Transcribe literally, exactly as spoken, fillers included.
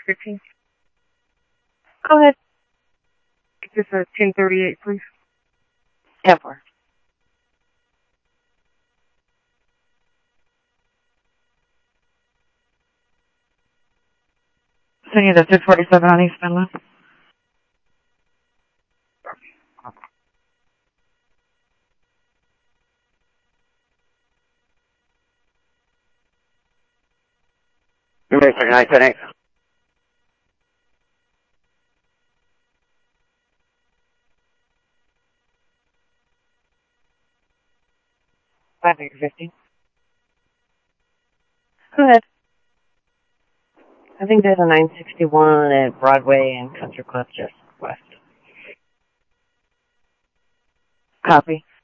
fifteen. Go ahead. Just a ten thirty-eight, please. ten four. Sending you the six forty-seven on East Midland. Basic nine ten eight. five fifteen. Go ahead. I think there's a nine sixty-one at Broadway and Country Club just west. Copy.